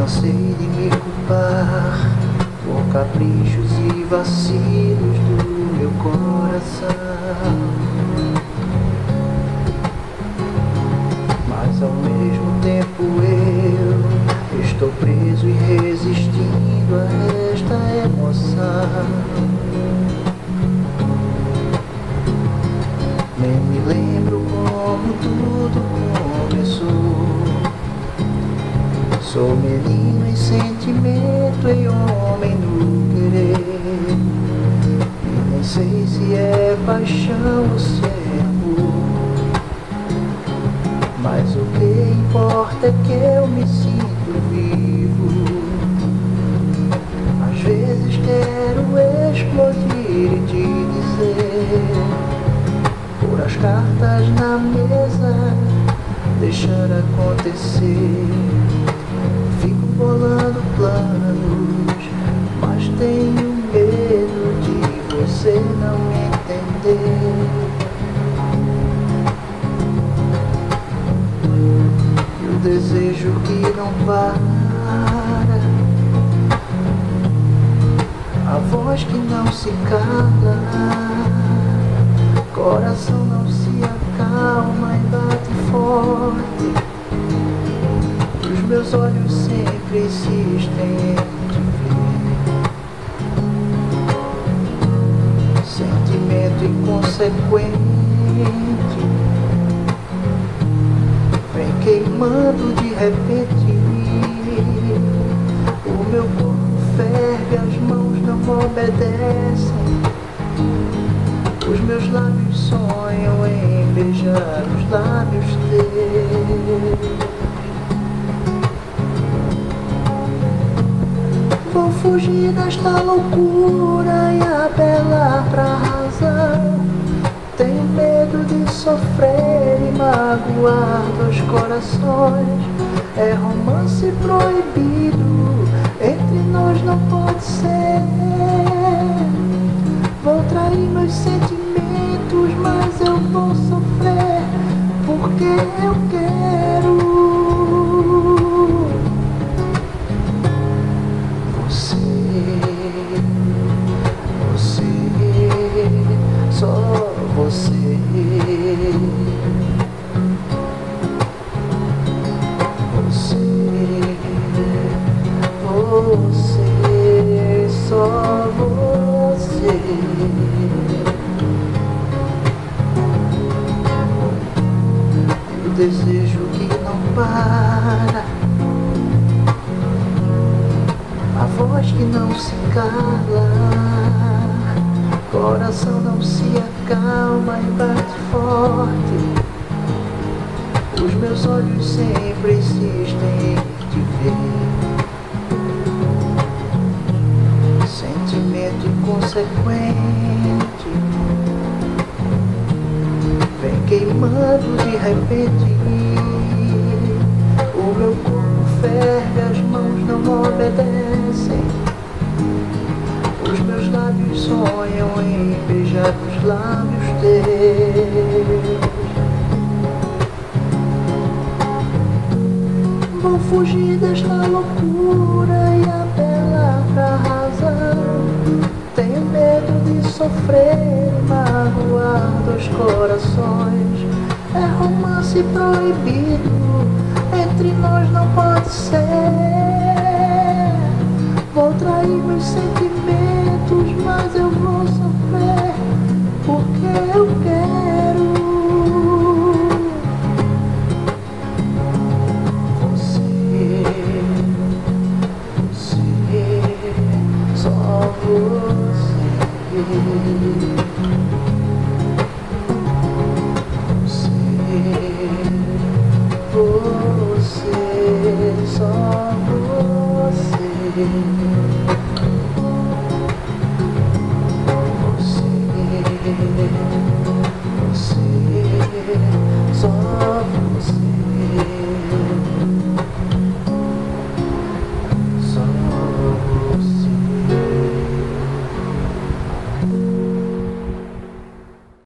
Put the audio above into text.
cansei de me culpar por caprichos e vacilos do meu coração, mas ao mesmo tempo eu estou preso e resistindo a esta emoção. Nem me lembro como tudo começou. Sou menino em sentimento, em homem no querer, e nem sei se é paixão ou se é amor, mas o que importa é que eu me sinto vivo. Às vezes quero explodir e te dizer, pôr as cartas na mesa, deixar acontecer. Fico bolando planos, mas tenho medo de você não entender. E o desejo que não para, a voz que não se cala, coração não se acalma e bate forte. Os meus olhos sempre insistem em te ver. Sentimento inconsequente vem queimando de repente. O meu corpo ferve, as mãos não obedecem. Os meus lábios sonham em beijar os lábios teus. Vou fugir desta loucura e apelar pra razão. Tenho medo de sofrer e magoar dois corações. É romance proibido, entre nós não pode ser. Vou trair meus sentimentos, mas eu vou sofrer, porque eu quero só você. Você, só você. O desejo que não para, a voz que não se cala, coração não se acalma e bate forte. Os meus olhos sempre insistem em te ver. Sentimento inconsequente vem queimando de repente. O meu corpo ferve, as mãos não obedecem. Os meus lábios sonham em beijar os lábios teus. Vou fugir desta loucura e apelar pra razão. Tenho medo de sofrer e magoar dois corações. É romance proibido, entre nós não pode ser. Vou trair meus sentimentos, mas eu vou sofrer, porque eu quero você, você, só você.